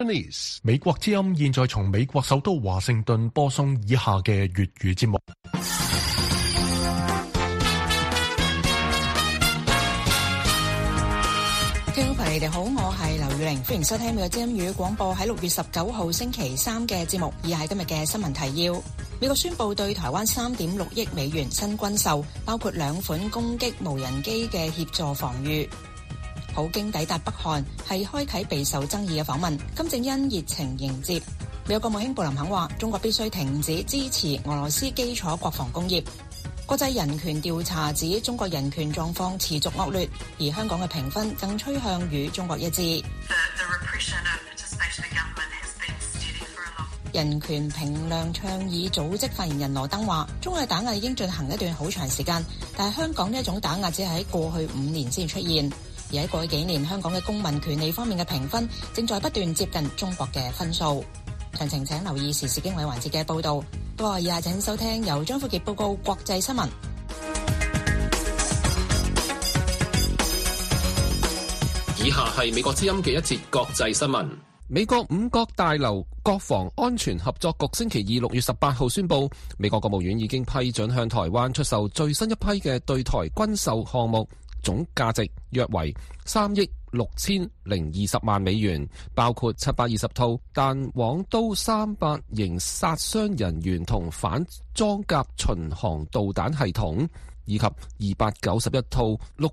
美國之音現在從美國首都華盛頓播送以下嘅粵語節目。 聽眾朋友，你哋好，我係劉宇玲，歡迎收聽美國之音粵語廣播喺6月19號星期三嘅節目。以下係今日嘅新聞提要：美國宣布對台灣3.6億美元新軍售，包括2款攻擊無人機嘅協助防禦。普京抵達北韓係開啟備受爭議嘅訪問，金正恩熱情迎接。美國國務卿布林肯話，中國必須停止支持俄羅斯基礎國防工業。國際人權調查指中國人權狀況持續惡劣，而香港嘅評分更趨向與中國一致。人權評量倡議組織發言人羅登話，中國嘅打壓已經進行一段好長時間，但係香港呢一種打壓只係喺過去5年先出現。而喺過去幾年，香港嘅公民權利方面嘅評分正在不斷接近中國嘅分數。詳情請留意時事經緯環節嘅報導。不過以下請收聽由張富傑報告國際新聞。 以下係美國之音嘅一節國際新聞。美國五角大樓國防安全合作局星期二6月18號宣布，美國國務院已經批准向台灣出售最新一批嘅對台軍售項目，總價值約為3億6020萬美元，包括720套彈簧刀300型殺傷人員同反裝甲巡航導彈系統，以及291套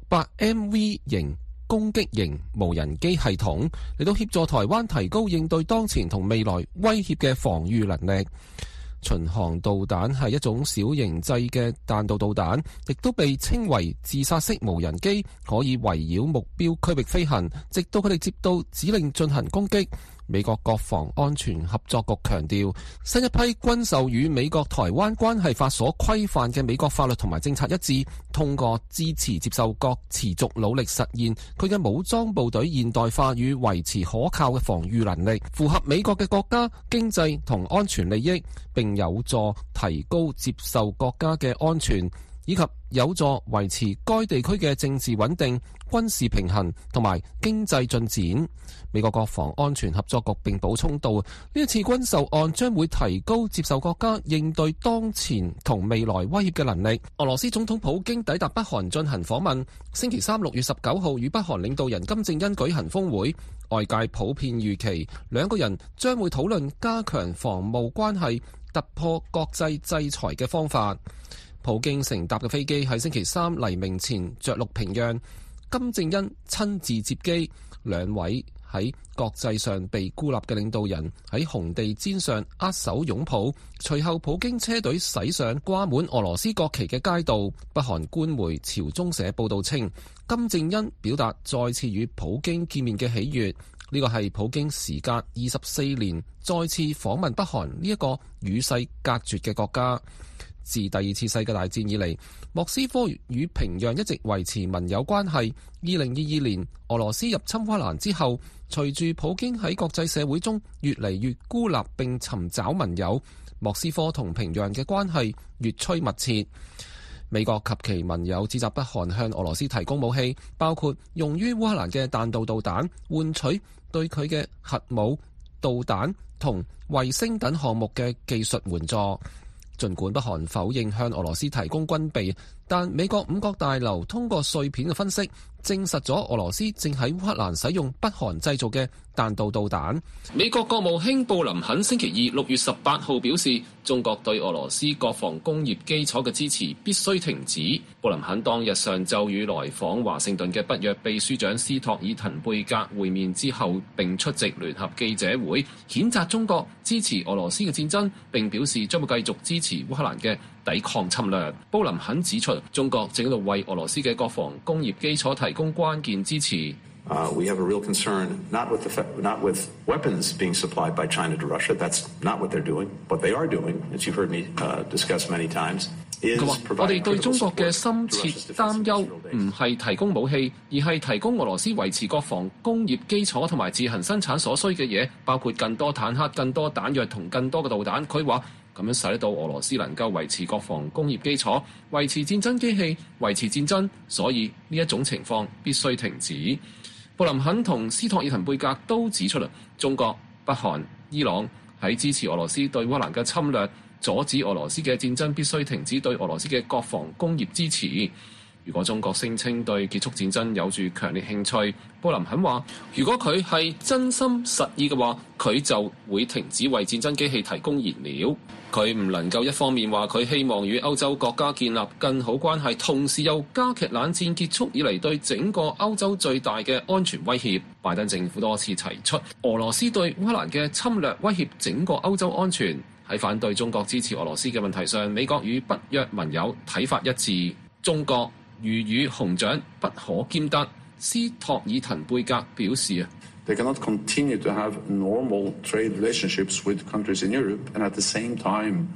600MV 型攻擊型無人機系統，嚟到協助台灣提高應對當前同未來威脅嘅防禦能力。巡航導彈係一種小型製嘅彈道導彈，亦都被稱為自殺式無人機，可以圍繞目標區域飛行，直到佢哋接到指令進行攻擊。美國國防安全合作局強調，新一批軍售與美國台灣關係法所規範嘅美國法律同埋政策一致，通過支持接受國持續努力實現佢嘅武裝部隊現代化與維持可靠嘅防禦能力，符合美國嘅國家經濟同安全利益，並有助提高接受國家嘅安全，以及有助維持該地區嘅政治穩定、軍事平衡同埋經濟進展。美國國防安全合作局並補充到，呢一次軍售案將會提高接受國家應對當前同未來威脅嘅能力。俄羅斯總統普京抵達北韓進行訪問，星期三6月19號與北韓領導人金正恩舉行峰會，外界普遍預期兩個人將會討論加強防務關係、突破國際制裁嘅方法。普京乘搭嘅飛機喺星期三黎明前着陸平壤，金正恩親自接機，兩位喺國際上被孤立嘅領導人喺紅地毯上握手擁抱，隨後普京車隊駛上掛滿俄羅斯國旗嘅街道。北韓官媒朝中社報道稱，金正恩表達再次與普京見面嘅喜悅，呢個係普京時隔24年再次訪問北韓呢一個與世隔絕嘅國家。自第二次世界大戰以嚟，莫斯科與平壤一直維持盟友關係。2022年俄羅斯入侵烏克蘭之後，隨住普京喺國際社會中越嚟越孤立並尋找盟友，莫斯科同平壤嘅關係越趨密切。美國及其盟友指責北韓向俄羅斯提供武器，包括用於烏克蘭嘅彈道導彈，換取對佢嘅核武、導彈同衛星等項目嘅技術援助。儘管北韓否認向俄羅斯提供軍備，但美國五角大樓通過碎片嘅分析，證實咗俄羅斯正喺烏克蘭使用北韓製造嘅彈道導彈。美國國務卿布林肯星期二6月18號表示，中國對俄羅斯國防工業基礎嘅支持必須停止。布林肯當日上晝與來訪華盛頓嘅北約秘書長斯托爾滕貝格會面之後，並出席聯合記者會，譴責中國支持俄羅斯嘅戰爭，並表示將會繼續支持烏克蘭嘅抵抗侵略。布林肯指出，中國正喺度為俄羅斯嘅國防工業基礎提供關鍵支持。 We have a real concern not with weapons being supplied by China to Russia. That's not what they're doing. What they are doing, as you've heard me discuss many times, is 佢話：我哋對中國嘅深切擔憂唔係提供武器，而係提供俄羅斯維持國防工業基礎同埋自行生產所需嘅嘢，包括更多坦克、更多彈藥同更多嘅導彈。佢話咁樣使得到俄羅斯能夠維持國防工業基礎、維持戰爭機器、維持戰爭，所以呢一種情況必須停止。布林肯同斯托爾滕貝格都指出啦，中國北韓、伊朗喺支持俄羅斯對烏克蘭嘅侵略，阻止俄羅斯嘅戰爭，必須停止對俄羅斯嘅國防工業支持。如果中國聲稱對結束戰爭有住強烈興趣，布林肯話：如果佢係真心實意嘅話，佢就會停止為戰爭機器提供燃料。佢唔能夠一方面話佢希望與歐洲國家建立更好關係，同時又加劇冷戰結束以嚟對整個歐洲最大嘅安全威脅。拜登政府多次提出，俄羅斯對烏克蘭嘅侵略威脅整個歐洲安全。喺反對中國支持俄羅斯嘅問題上，美國與北約盟友睇法一致。中國魚與熊掌不可兼得，斯托爾滕貝格表示 They cannot continue to have normal trade relationships with countries in Europe and at the same time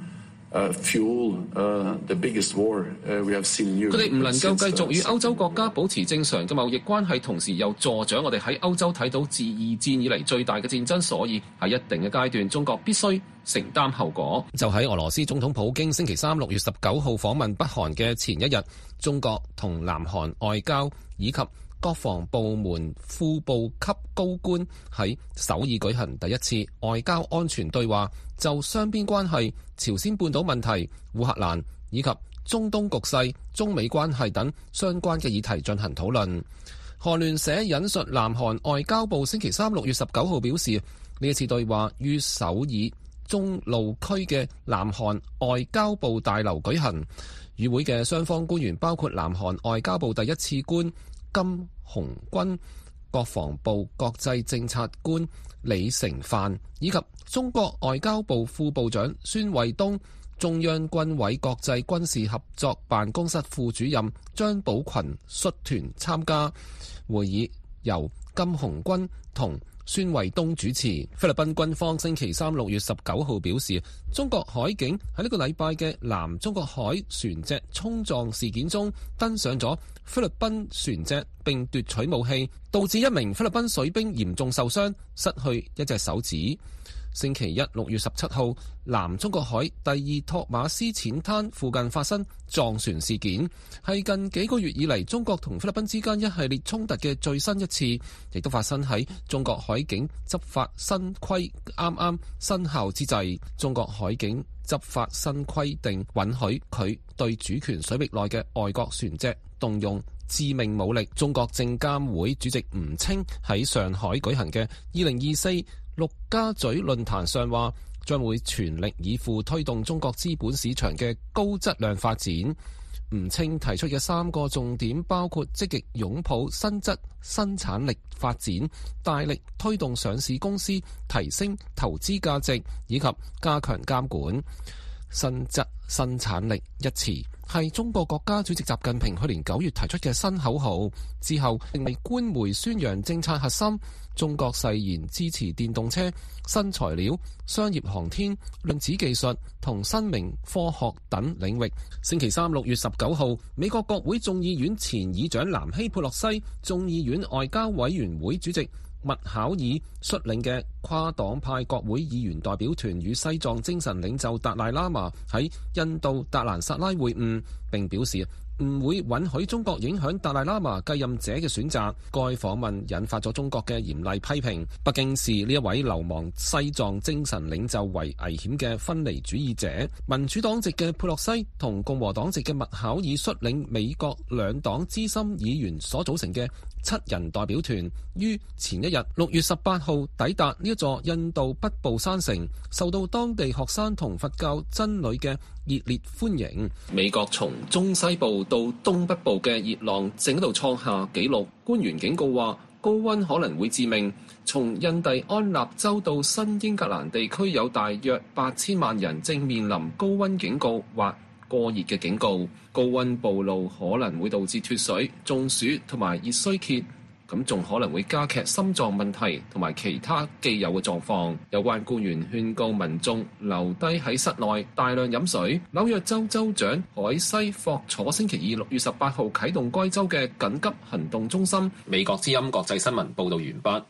fuel the biggest war we have seen in Europe. 佢哋唔能夠繼續與歐洲國家保持正常嘅貿易關係，同時又助長我哋喺歐洲睇到自二戰以嚟最大嘅戰爭，所以喺一定嘅階段，中國必須承擔後果。就喺俄羅斯總統普京星期三6月19號訪問北韓嘅前一日，中國同南韓外交以及國防部門副部級高官喺首爾舉行第一次外交安全對話，就雙邊關係、朝鮮半島問題、烏克蘭以及中東局勢、中美關係等相關嘅議題進行討論。韓聯社引述南韓外交部星期三6月19號表示，呢一次對話於首爾中路區嘅南韓外交部大樓舉行，與會嘅雙方官員包括南韓外交部第一次官金洪軍、國防部國際政策官李成範以及中國外交部副部長孫衛東、中央軍委國際軍事合作辦公室副主任張寶群率團參加會議，由金洪軍同孫衛東主持。菲律賓軍方星期三6月19號表示，中國海警喺呢個禮拜嘅南中國海船隻衝撞事件中登上咗菲律賓船隻並奪取武器，導致一名菲律賓水兵嚴重受傷，失去一隻手指。星期一6月17號，南中國海第二托馬斯淺灘附近發生撞船事件，係近幾個月以嚟中國同菲律賓之間一系列衝突嘅最新一次，亦都發生喺中國海警執法新規啱啱生效之際。中國海警執法新規定允許佢對主權水域內嘅外國船隻動用致命武力。中國證監會主席吳清喺上海舉行嘅2024陸家嘴論壇上話，將會全力以赴推動中國資本市場嘅高質量發展。吳清提出嘅3個重點包括積極擁抱新質生產力發展，大力推動上市公司提升投資價值，以及加強監管。新質生產力一詞係中國國家主席習近平去年9月提出嘅新口號，之後成為官媒宣揚政策核心。中國誓言支持電動車、新材料、商業航天、量子技術同生命科學等領域。星期三6月19號，美國國會眾議院前議長南希佩洛西、眾議院外交委員會主席麥考爾率領嘅跨黨派國會議員代表團與西藏精神領袖達賴喇嘛喺印度達蘭薩拉會晤，並表示唔會允許中國影響達賴喇嘛繼任者嘅選擇。該訪問引發咗中國嘅嚴厲批評。北京視呢一位流亡西藏精神領袖為危險嘅分離主義者。民主黨籍嘅佩洛西同共和黨籍嘅麥考爾率領美國兩黨資深議員所組成嘅7人代表團，於前一日6月18號抵達呢一座印度北部山城，受到當地學生同佛教僧侶嘅熱烈歡迎。美國從中西部到東北部嘅熱浪正喺度創下紀錄，官員警告話高溫可能會致命。從印第安納州到新英格蘭地區有大約8000萬人正面臨高溫警告或過熱嘅警告。高溫暴露可能會導致脫水、中暑同埋熱衰竭，咁仲可能會加劇心臟問題同埋其他既有嘅狀況。有關官員勸告民眾留低喺室內，大量飲水。紐約州州長海西霍楚星期二6月18號啟動該州嘅緊急行動中心。美國之音國際新聞報道完畢。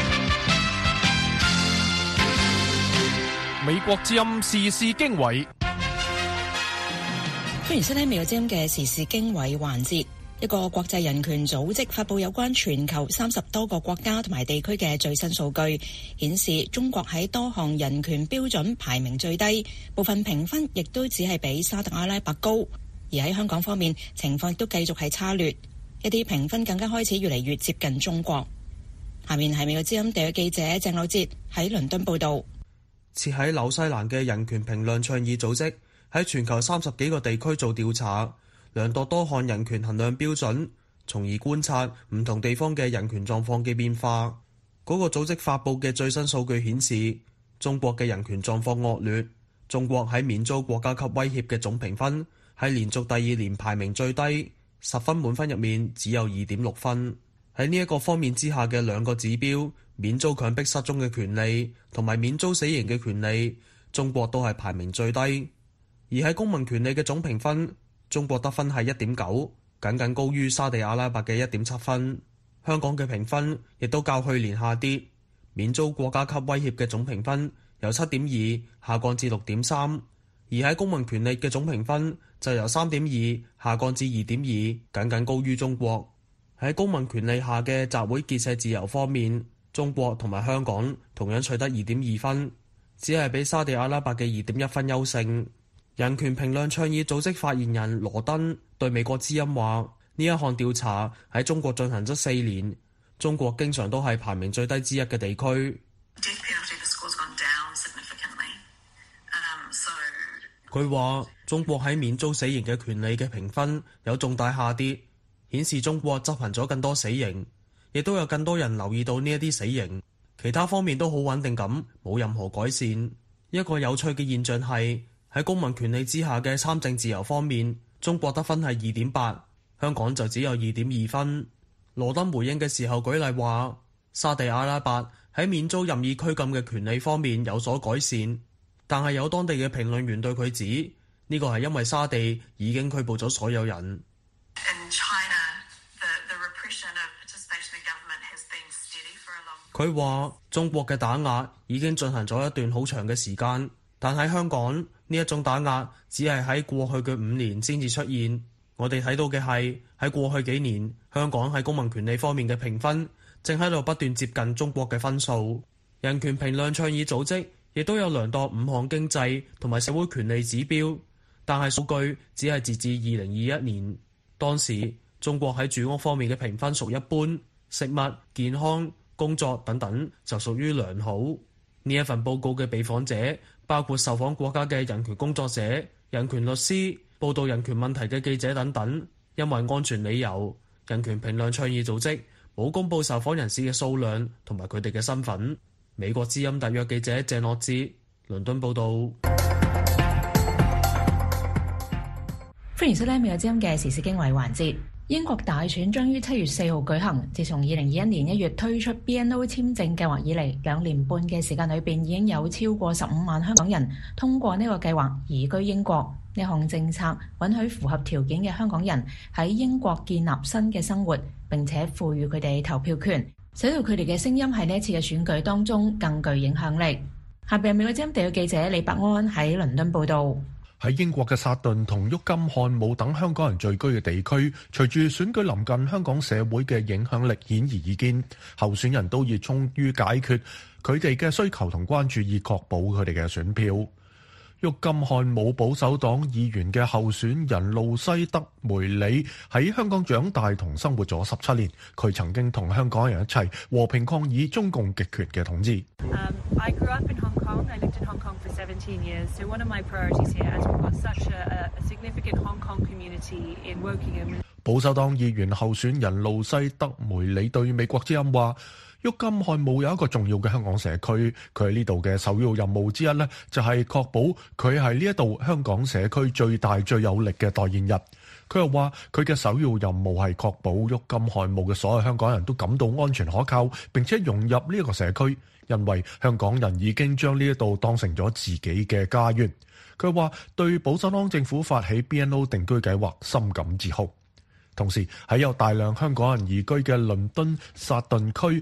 美國之音時事經緯。 歡迎收聽美國之音嘅時事經緯環節。 一個國際人權組織發佈有關全球30多個國家同埋地區嘅最新數據，顯示中國喺多項人權標準排名最低，部分評分亦都只係比沙特阿拉伯高。而喺香港方面，情況亦都繼續係差劣，一啲評分更加開始越嚟越接近中國。下面係美國之音地嘅記者鄭柳哲喺倫敦報道。 設喺紐西蘭嘅人權評論倡議組織喺全球30幾個地區做調查，量度多項人權衡量標準，從而觀察唔同地方嘅人權狀況嘅變化。嗰個組織發佈嘅最新數據顯示，中國嘅人權狀況惡劣。中國喺免遭國家級威脅嘅總評分係連續第2年排名最低，10分滿分入面只有2.6分。喺呢一個方面之下嘅兩個指標，免遭強迫失蹤嘅權利同埋免遭死刑嘅權利，中國都係排名最低。而喺公民權利嘅總評分，中國得分係 1.9， 僅僅高於沙地阿拉伯嘅 1.7 分。香港嘅評分亦都較去年下跌，免遭國家級威脅嘅總評分由 7.2 下降至 6.3， 而喺公民權利嘅總評分就由 3.2 下降至 2.2， 僅僅高於中國。喺公民權利下嘅集會結社自由方面，中國同埋香港同樣取得 2.2 分，只係比沙地阿拉伯嘅 2.1 分優勝。人權評論倡議組織發言人羅登對美國之音話：呢一項調查喺中國進行咗4年，中國經常都係排名最低之一嘅地區。佢話中國喺免遭死刑嘅權利嘅評分有重大下跌，顯示中國執行咗更多死刑，亦都有更多人留意到呢一啲死刑。其他方面都好穩定咁，冇任何改善。一個有趣嘅現象係喺公民權利之下嘅參政自由方面，中國得分係 2.8， 香港就只有 2.2 分。羅登回應嘅時候舉例話，沙地阿拉伯喺免遭任意拘禁嘅權利方面有所改善，但係有當地嘅評論員對佢指呢個係因為沙地已經拘捕咗所有人。佢話中國嘅打壓已經進行咗一段好長嘅時間，但喺香港呢一種打壓只係喺過去嘅5年先至出現。我哋睇到嘅係喺過去幾年，香港喺公民權利方面嘅評分正喺度不斷接近中國嘅分數。人權評論倡議組織亦都有量度5項經濟同埋社會權利指標，但係數據只係截至2021年。當時中國喺住屋方面嘅評分屬一般，食物、健康、工作等等就屬於良好。呢一份報告嘅被訪者包括受訪國家嘅人權工作者、人權律師、報道人權問題嘅記者等等。因為安全理由，人權評論倡議組織冇公佈受訪人士嘅數量同埋佢哋嘅身份。美國之音特約記者鄭樂志，倫敦報道。 歡迎收聽美國之音嘅時事經緯環節。英國大選將於7月4號舉行。自從2021年1月推出 BNO 簽證計劃以嚟，2年半嘅時間裏邊，已經有超過15萬香港人通過呢個計劃移居英國。呢項政策允許符合條件嘅香港人喺英國建立新嘅生活，並且賦予佢哋投票權，使到佢哋嘅聲音喺呢一次嘅選舉當中更具影響力。下邊美國之音地嘅記者李伯安喺倫敦報道。 喺英國嘅薩頓同沃金漢姆等香港人聚居嘅地區，隨住選舉臨近，香港社會嘅影響力顯而易見，候選人都熱衷於解決佢哋嘅需求同關注，以確保佢哋嘅選票。沃金漢姆保守黨議員嘅候選人路西德梅里喺香港長大同生活咗17年，佢曾經同香港人一齊和平抗議中共極權嘅統治。 I grew up in Hong Kong. I lived in Hong Kong for 17 years. So one of my priorities here, as we've got such a significant Hong Kong community in Wokingham. 保守黨議員候選人路西德梅里對美國之音話，沃金漢姆有一個重要嘅香港社區，佢喺呢度嘅首要任務之一呢，就係確保佢係呢一度香港社區最大最有力嘅代言人。佢又話佢嘅首要任務係確保沃金漢姆嘅所有香港人都感到安全可靠，並且融入呢一個社區，因為香港人已經將呢一度當成咗自己嘅家園。佢話對保守黨政府發起 BNO 定居計劃深感自豪。同時喺有大量香港人移居嘅倫敦薩頓區，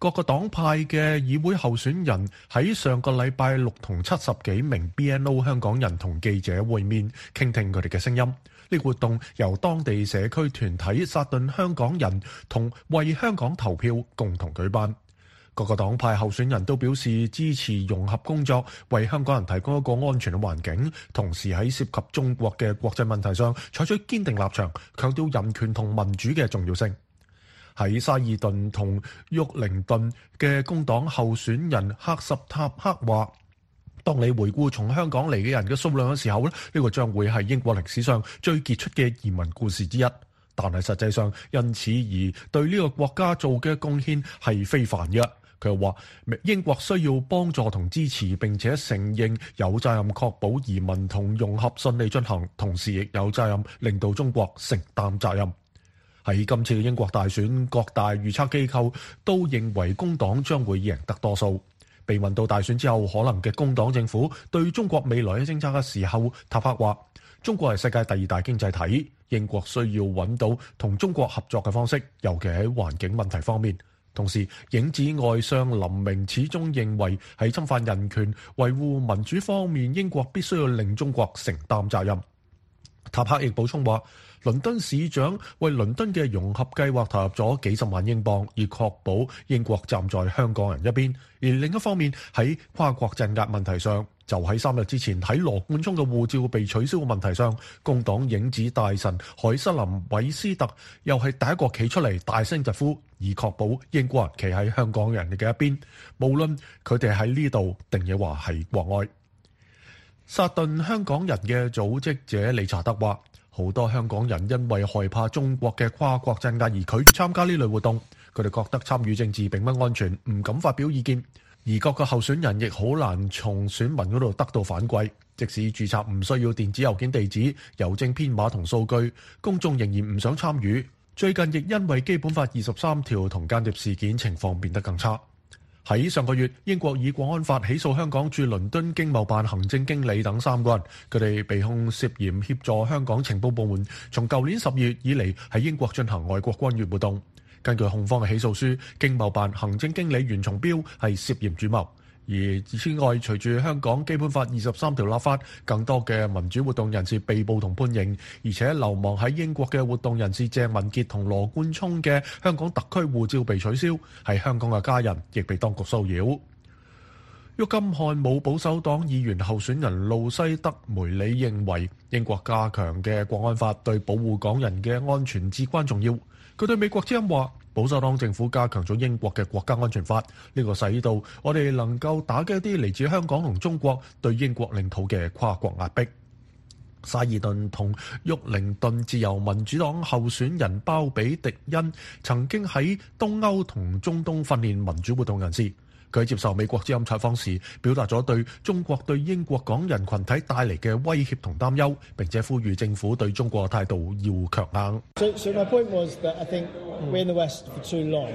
各個黨派嘅議會候選人喺上個禮拜六同70幾名 BNO 香港人同記者會面，傾聽佢哋嘅聲音。呢個活動由當地社區團體薩頓香港人同為香港投票共同舉辦。各個黨派候選人都表示支持融合工作，為香港人提供一個安全嘅環境，同時喺涉及中國嘅國際問題上採取堅定立場，強調人權同民主嘅重要性。喺沙爾頓同沃靈頓嘅工黨候選人赫什塔克話，當你回顧從香港嚟嘅人嘅數量嘅時候呢，呢個將會係英國歷史上最傑出嘅移民故事之一。但係實際上因此而對呢個國家做嘅貢獻係非凡嘅。佢又話英國需要幫助同支持，並且承認有責任確保移民同融合順利進行，同時亦有責任令到中國承擔責任。喺今次嘅英國大選，各大預測機構都認為工黨將會贏得多數。被問到大選之後可能嘅工黨政府對中國未來嘅政策嘅時候，塔克話中國係世界第2大經濟體，英國需要揾到同中國合作嘅方式，尤其喺環境問題方面。同時，影子外相林明始終認為喺侵犯人權、維護民主方面，英國必須要令中國承擔責任。塔克亦補充話，倫敦市長為倫敦嘅融合計劃投入咗幾十萬英鎊，以確保英國站在香港人一邊。而另一方面，喺跨國鎮壓問題上，就喺3日之前喺羅冠聰嘅護照被取消嘅問題上，工黨影子大臣海瑟琳韋斯特又係第一個企出嚟大聲疾呼，以確保英國人企喺香港人嘅一邊，無論佢哋喺呢度定亦話係國外。薩頓香港人嘅組織者理查德話，好多香港人因為害怕中國嘅跨國鎮壓而拒絕參加呢類活動，佢哋覺得參與政治並不安全，唔敢發表意見。而各個候選人亦好難從選民嗰度得到反饋，即使註冊唔需要電子郵件地址、郵政編碼同數據，公眾仍然唔想參與。最近亦因為基本法23條同間諜事件，情況變得更差。喺上個月，英國以國安法起訴香港駐倫敦經貿辦行政經理等3個人，佢哋被控涉嫌協助香港情報部門從舊年10月以嚟喺英國進行外國干預活動。根據控方嘅起訴書，經貿辦行政經理袁松標係涉嫌主謀。而此外，隨住香港基本法23條立法，更多嘅民主活動人士被捕同判刑，而且流亡喺英國嘅活動人士鄭文傑同羅冠聰嘅香港特區護照被取消，喺香港嘅家人亦被當局騷擾。鬱金漢姆保守黨議員候選人路西德梅里認為，英國加強嘅國安法對保護港人嘅安全至關重要。佢對美國之音話，保守黨政府加強咗英國嘅國家安全法，呢個使到我哋能夠打擊一啲嚟自香港同中國對英國領土嘅跨國壓迫。沙爾頓同沃靈頓自由民主黨候選人鮑比迪恩曾經喺東歐同中東訓練民主活動人士。佢接受美國之音採訪時，表達咗對中國對英國港人群體帶嚟嘅威脅同擔憂，並且呼籲政府對中國嘅態度要強硬。 So my point was that I think we in the West for too long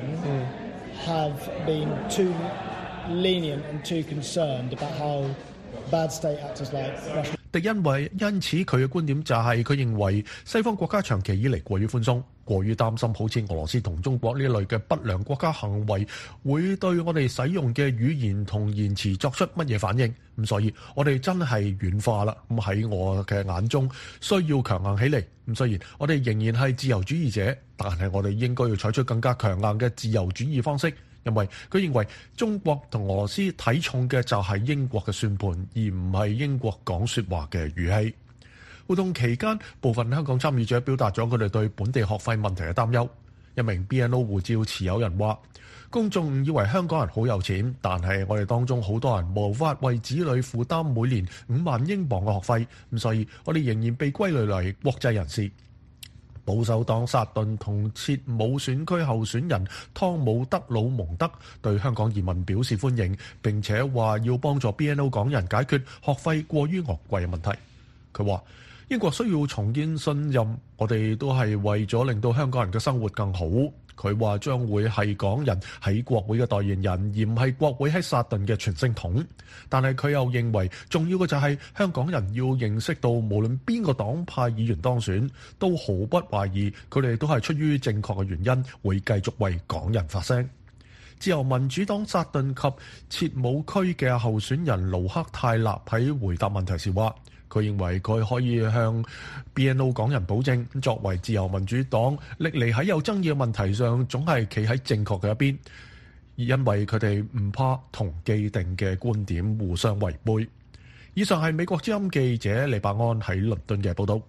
have been too lenient and too concerned about how bad state actors like Russia。 迪恩因此佢嘅觀點就係佢認為西方國家長期以嚟過於寬鬆，過於擔心好似俄羅斯同中國呢類嘅不良國家行為會對我哋使用嘅語言同言辭作出乜嘢反應。咁所以我哋真係軟化啦。咁喺我嘅眼中需要強硬起嚟。咁雖然我哋仍然係自由主義者，但係我哋應該要採取更加強硬嘅自由主義方式。因為佢認為中國同俄羅斯睇重嘅就係英國嘅算盤，而唔係英國講說話嘅語氣。活動期間，部分香港參與者表達咗佢哋對本地學費問題嘅擔憂。一名 BNO 護照持有人話，公眾以為香港人好有錢，但係我哋當中好多人無法為子女負擔每年5萬英鎊嘅學費，咁所以我哋仍然被歸類為國際人士。保守黨薩頓同切姆選區候選人湯姆德魯蒙德對香港移民表示歡迎，並且話要幫助 BNO 港人解決學費過於昂貴嘅問題。佢話英國需要重建信任，我哋都係為咗令到香港人嘅生活更好。佢話將會係港人喺國會嘅代言人，而唔係國會喺薩頓嘅傳聲筒。但係佢又認為重要嘅就係香港人要認識到，無論邊個黨派議員當選，都毫不懷疑佢哋都係出於正確嘅原因，會繼續為港人發聲。 自由民主黨薩頓及切姆區嘅候選人盧克泰納喺回答問題時話，佢認為佢可以向 BNO 港人保證，作為自由民主黨歷嚟喺有爭議嘅問題上總係企喺正確嘅一邊，因為佢哋唔怕同既定嘅觀點互相違背。以上係美國之音記者李伯安喺倫敦嘅報導。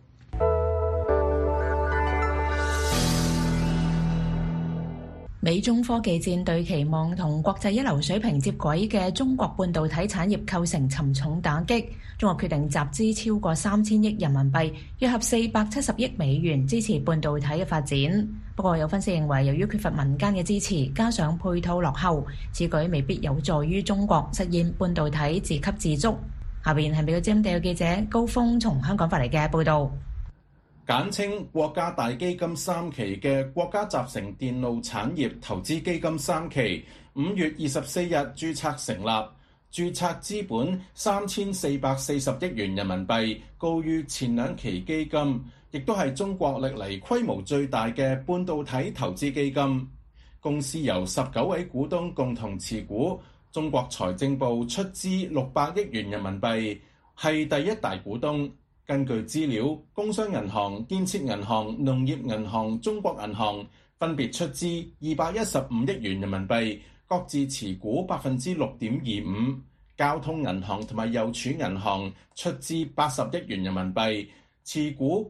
美中科技戰對期望同國際一流水平接軌嘅中國半導體產業構成沉重打擊。中國決定集資超過3000億人民幣，約合470億美元支持半導體嘅發展。不過有分析認為，由於缺乏民間嘅支持，加上配套落後，此舉未必有助於中國實現半導體自給自足。下邊係美國之音地記者高峰從香港發嚟嘅報導。 簡稱國家大基金3期嘅國家集成電路產業投資基金3期5月24日註冊成立，註冊資本3440億元人民幣，高於前2期基金，亦都係中國歷嚟規模最大嘅半導體投資基金。公司由19位股東共同持股，中國財政部出資600億元人民幣，係第一大股東。根據資料，工商銀行、建設銀行、農業銀行、中國銀行分別出資215億元人民幣，各自持股6.25%。交通銀行同埋郵儲銀行出資80億元人民幣，持股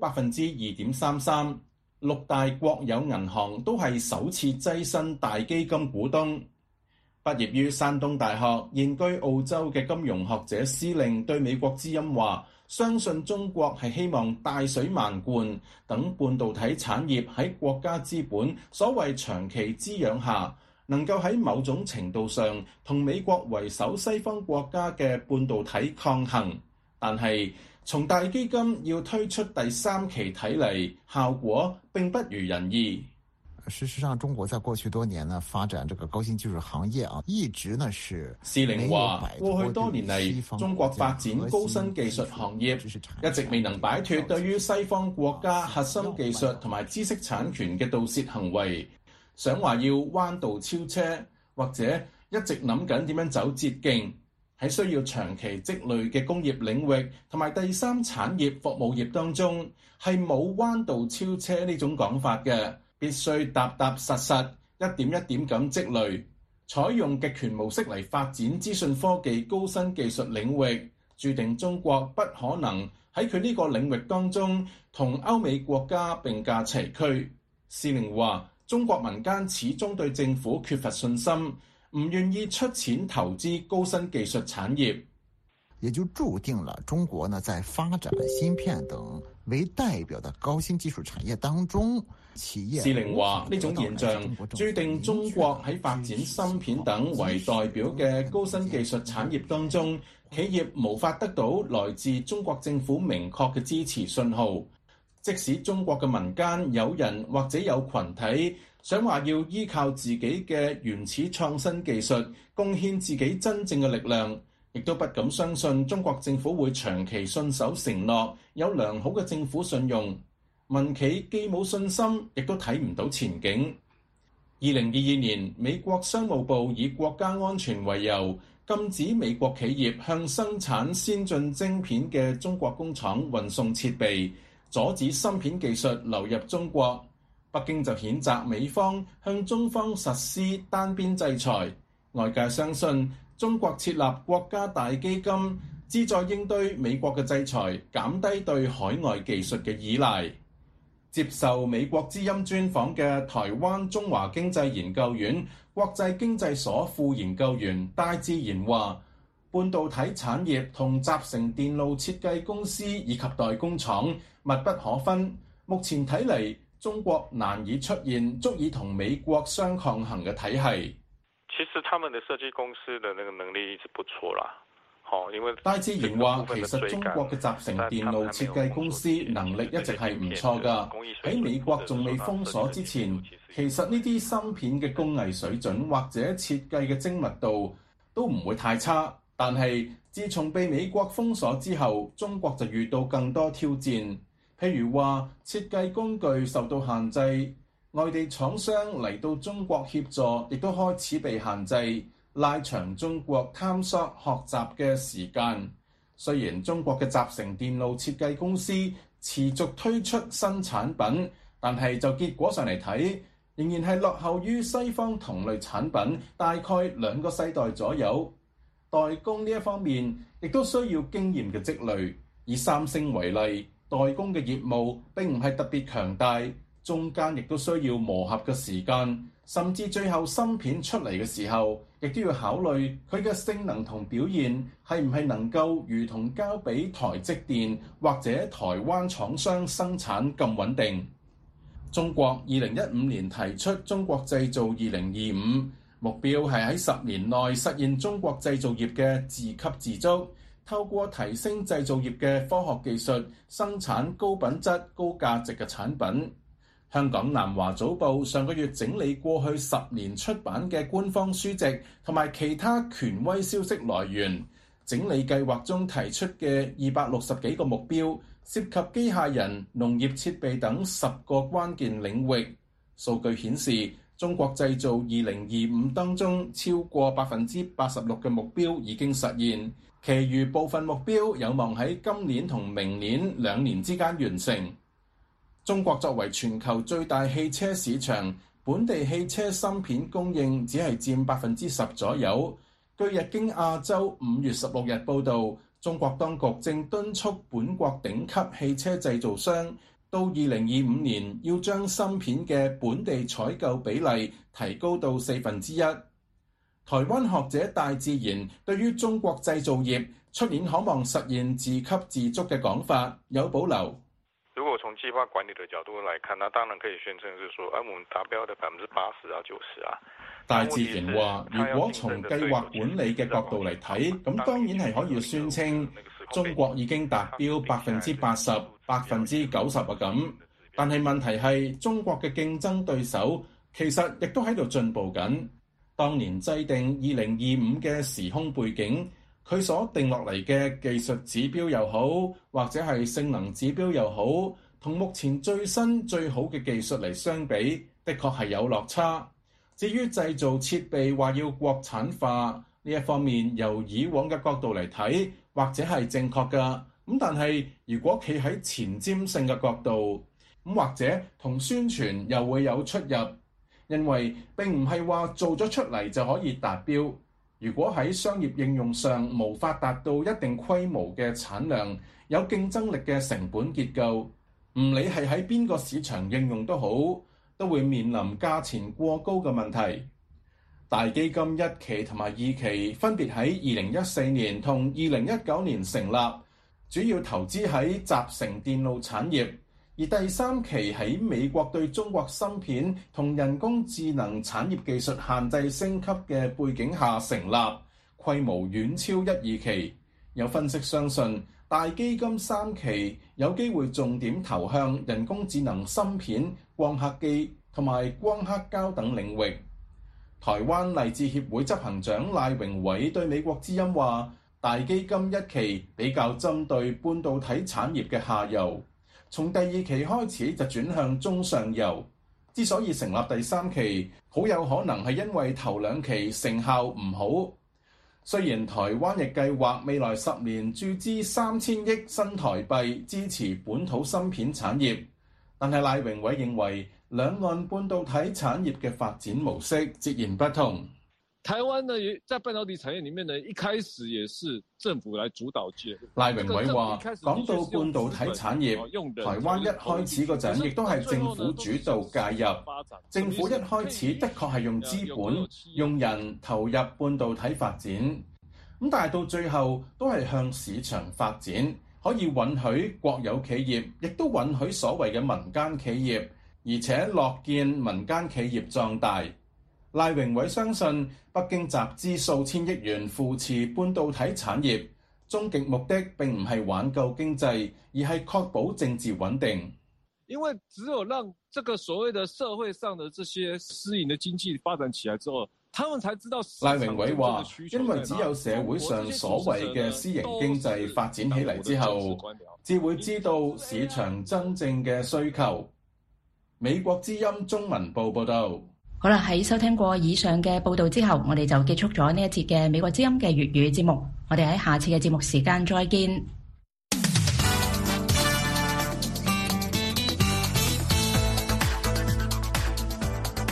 2.33%。6大國有銀行都係首次躋身大基金股東。畢業於山東大學、現居澳洲嘅金融學者司令對美國之音話，相信中國係希望大水漫灌，等半導體產業喺國家資本所謂長期滋養下，能夠喺某種程度上同美國為首西方國家嘅半導體抗衡。但係從大基金要推出第3期睇嚟，效果並不如人意。 事實上，中國在過去多年呢發展這個高新技術行業啊，一直呢是司令話，過去多年嚟，中國發展高新技術行業一直未能擺脫對於西方國家核心技術同埋知識產權嘅盜竊行為，想話要彎道超車，或者一直諗緊點樣走捷徑，喺需要長期積累嘅工業領域同埋第三產業服務業當中，係冇彎道超車呢種講法嘅。必須踏踏實實，一點一點咁積累，採用極權模式嚟發展資訊科技高新技術領域，注定中國不可能喺佢呢個領域當中同歐美國家並駕齊驅。司令話，中國民間始終對政府缺乏信心，唔願意出錢投資高新技術產業， 也就注定了中國呢在發展芯片等為代表的高新技術產業當中，企業司令話，呢種現象注定中國喺發展芯片等為代表嘅高新技術產業當中，企業無法得到來自中國政府明確嘅支持信號。即使中國嘅民間有人或者有群體想話要依靠自己嘅原始創新技術貢獻自己真正嘅力量，亦都不敢相信中國政府會長期信守承諾，有良好嘅政府信用。民企既冇信心，亦都睇唔到前景。2022年，美國商務部以國家安全為由，禁止美國企業向生產先進晶片嘅中國工廠運送設備，阻止芯片技術流入中國。北京就譴責美方向中方實施單邊制裁。外界相信中國設立國家大基金，旨在應對美國嘅制裁，減低對海外技術嘅依賴。接受美國之音專訪嘅台灣中華經濟研究院國際經濟所副研究員戴志賢話，半導體產業同集成電路設計公司以及代工廠密不可分。目前睇嚟，中國難以出現足以同美國相抗衡嘅體系。 其實他們的設計公司的那個能力一直不錯啦。 戴志賢話，其實中國嘅集成電路設計公司能力一直係唔錯㗎。喺美國仲未封鎖之前，其實呢啲芯片嘅工藝水準或者設計嘅精密度都唔會太差。但係自從被美國封鎖之後，中國就遇到更多挑戰，譬如話設計工具受到限制， 外地廠商嚟到中國協助，亦都開始被限制，拉長中國探索學習嘅時間。雖然中國嘅集成電路設計公司持續推出新產品，但係就結果上嚟睇，仍然係落後於西方同類產品大概2個世代左右。代工呢一方面亦都需要經驗嘅積累。以三星為例，代工嘅業務並唔係特別強大，中間亦都需要磨合嘅時間，甚至最後芯片出嚟嘅時候，亦都要考慮佢嘅性能同表現係唔係能夠如同交俾台積電或者台灣廠商生產咁穩定。中國2015年提出中國製造2025，目標係喺10年內實現中國製造業嘅自給自足，透過提升製造業嘅科學技術，生產高品質、高價值嘅產品。香港南華早報上個月整理過去10年出版嘅官方書籍同埋其他權威消息來源，整理計劃中提出嘅260幾個目標，涉及機械人、農業設備等10個關鍵領域。數據顯示，中國製造2025當中超過86%嘅目標已經實現，其餘部分目標有望喺今年同明年2年之間完成。中國作為全球最大汽車市場，本地汽車芯片供應只係佔10%左右。據日經亞洲5月16日報導，中國當局正敦促本國頂級汽車製造商到2025年要將芯片嘅本地採購比例提高到1/4。台灣學者戴志賢對於中國製造業出年可望實現自給自足嘅講法有保留。 如果從計劃管理的角度來看，那當然可以宣稱是說，我們達標的80%啊、90%啊。 戴志賢話：如果從計劃管理嘅角度嚟睇，咁當然係可以宣稱中國已經達標80%、90%啊咁。但係問題係中國嘅競爭對手其實亦都喺度進步緊。當年制定2025嘅時空背景，佢所定落嚟嘅技術指標又好，或者係性能指標又好，同目前最新最好嘅技術嚟相比，的確係有落差。至於製造設備話要國產化呢一方面，由以往嘅角度嚟睇，或者係正確㗎。咁但係如果企喺前瞻性嘅角度，咁或者同宣傳又會有出入，因為並唔係話做咗出嚟就可以達標。如果喺商業應用上無法達到一定規模嘅產量，有競爭力嘅成本結構，唔理係喺邊個市場應用都好，都會面臨價錢過高嘅問題。大基金1期同埋2期分別喺2014年同2019年成立，主要投資喺集成電路產業，而第3期喺美國對中國芯片同人工智能產業技術限制升級嘅背景下成立，規模遠超1、2期。有分析相信，大基金3期有機會重點投向人工智能芯片、光刻機同埋光刻膠等領域。台灣勵志協會執行長賴榮偉對美國之音話：大基金1期比較針對半導體產業嘅下游。從第2期開始就轉向中上游，之所以成立第3期，好有可能係因為頭2期成效唔好。雖然台灣亦計劃未來10年注資3000億新台幣支持本土芯片產業，但係賴榮偉認為兩岸半導體產業嘅發展模式截然不同。 台灣呢，在半導體產業裡面呢，一開始也是政府來主導嘅。 賴榮偉話：講到半導體產業，台灣一開始嗰陣亦都係政府主導介入。政府一開始的確係用資本、用人投入半導體發展，咁但係到最後都係向市場發展，可以允許國有企業，亦都允許所謂嘅民間企業，而且樂見民間企業壯大。賴榮偉相信北京集資數千億元扶持半導體產業，終極目的並唔係挽救經濟，而係確保政治穩定。 因為只有讓這個所謂的社會上的這些私營的經濟發展起來之後，他們才知道。賴榮偉話：因為只有社會上所謂嘅私營經濟發展起嚟之後，至會知道市場真正嘅需求。 美國之音中文部報道。 好啦，喺收聽過以上嘅報道之後，我哋就結束咗呢一節嘅美國之音嘅粵語節目。我哋喺下次嘅節目時間再見。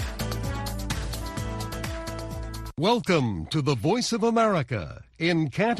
Welcome to the Voice of America in Canton.